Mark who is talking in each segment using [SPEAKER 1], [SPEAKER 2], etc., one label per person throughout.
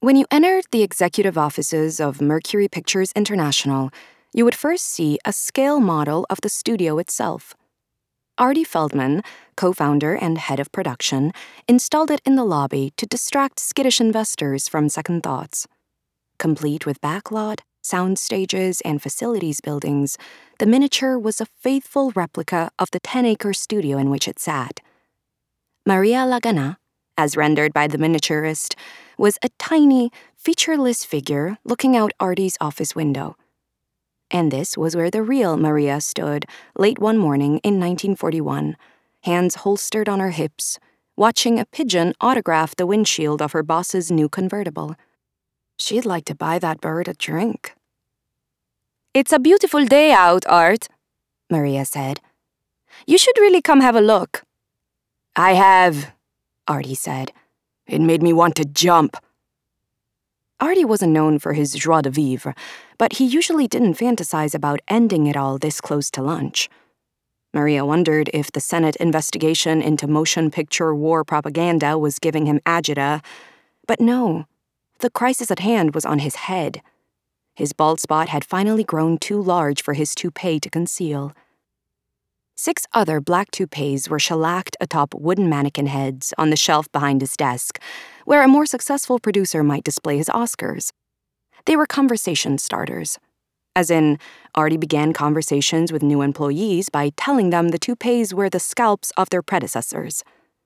[SPEAKER 1] When you entered the executive offices of Mercury Pictures International, you would first see a scale model of the studio itself. Artie Feldman, co-founder and head of production, installed it in the lobby to distract skittish investors from second thoughts. Complete with backlot, sound stages, and facilities buildings, the miniature was a faithful replica of the 10-acre studio in which it sat. Maria Lagana, as rendered by the miniaturist, was a tiny, featureless figure looking out Artie's office window. And this was where the real Maria stood late one morning in 1941, hands holstered on her hips, watching a pigeon autograph the windshield of her boss's new convertible. She'd like to buy that bird a drink. "It's a beautiful day out, Art," Maria said. "You should really come have a look." "I have," Artie said. "It made me want to jump." Artie wasn't known for his joie de vivre, but he usually didn't fantasize about ending it all this close to lunch. Maria wondered if the Senate investigation into motion picture war propaganda was giving him agita, but no, the crisis at hand was on his head. His bald spot had finally grown too large for his toupee to conceal. 6 other black toupees were shellacked atop wooden mannequin heads on the shelf behind his desk, where a more successful producer might display his Oscars. They were conversation starters. As in, Artie began conversations with new employees by telling them the toupees were the scalps of their predecessors.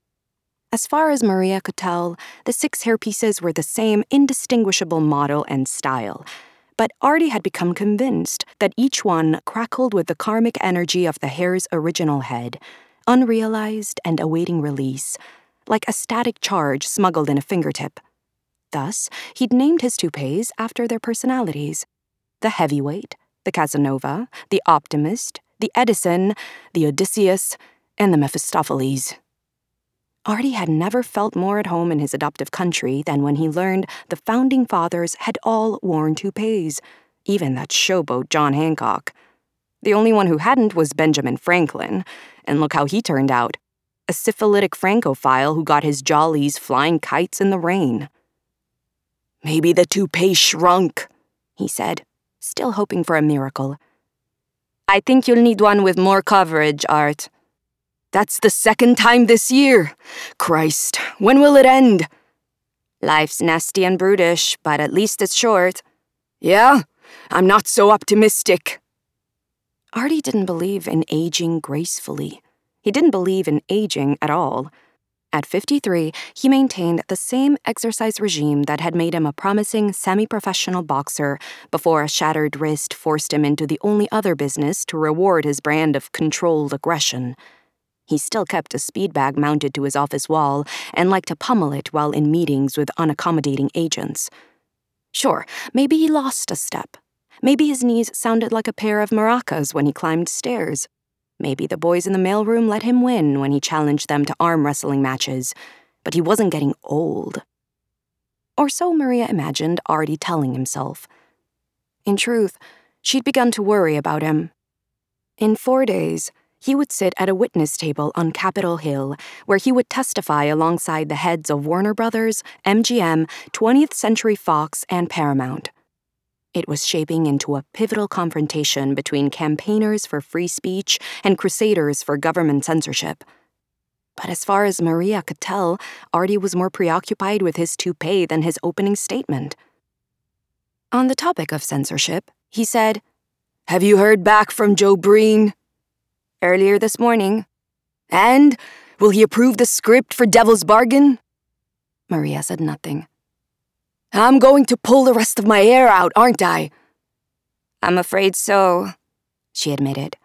[SPEAKER 1] As far as Maria could tell, the 6 hairpieces were the same indistinguishable model and style, but Artie had become convinced that each one crackled with the karmic energy of the hair's original head, unrealized and awaiting release, like a static charge smuggled in a fingertip. Thus, he'd named his toupees after their personalities: the heavyweight, the Casanova, the optimist, the Edison, the Odysseus, and the Mephistopheles. Artie had never felt more at home in his adoptive country than when he learned the founding fathers had all worn toupees, even that showboat John Hancock. The only one who hadn't was Benjamin Franklin, and look how he turned out: a syphilitic Francophile who got his jollies flying kites in the rain. "Maybe the toupee shrunk," he said, still hoping for a miracle. "I think you'll need one with more coverage, Art." "That's the 2nd time this year. Christ, when will it end?" "Life's nasty and brutish, but at least it's short." "Yeah? I'm not so optimistic." Artie didn't believe in aging gracefully. He didn't believe in aging at all. At 53, he maintained the same exercise regime that had made him a promising semi-professional boxer before a shattered wrist forced him into the only other business to reward his brand of controlled aggression. He still kept a speed bag mounted to his office wall and liked to pummel it while in meetings with unaccommodating agents. Sure, maybe he lost a step. Maybe his knees sounded like a pair of maracas when he climbed stairs. Maybe the boys in the mailroom let him win when he challenged them to arm wrestling matches, but he wasn't getting old. Or so Maria imagined Artie telling himself. In truth, she'd begun to worry about him. In 4 days, he would sit at a witness table on Capitol Hill, where he would testify alongside the heads of Warner Brothers, MGM, 20th Century Fox, and Paramount. It was shaping into a pivotal confrontation between campaigners for free speech and crusaders for government censorship. But as far as Maria could tell, Artie was more preoccupied with his toupee than his opening statement. On the topic of censorship, he said, "Have you heard back from Joe Breen?" "Earlier this morning." "And? Will he approve the script for Devil's Bargain?" Maria said nothing. "I'm going to pull the rest of my hair out, aren't I?" "I'm afraid so," she admitted.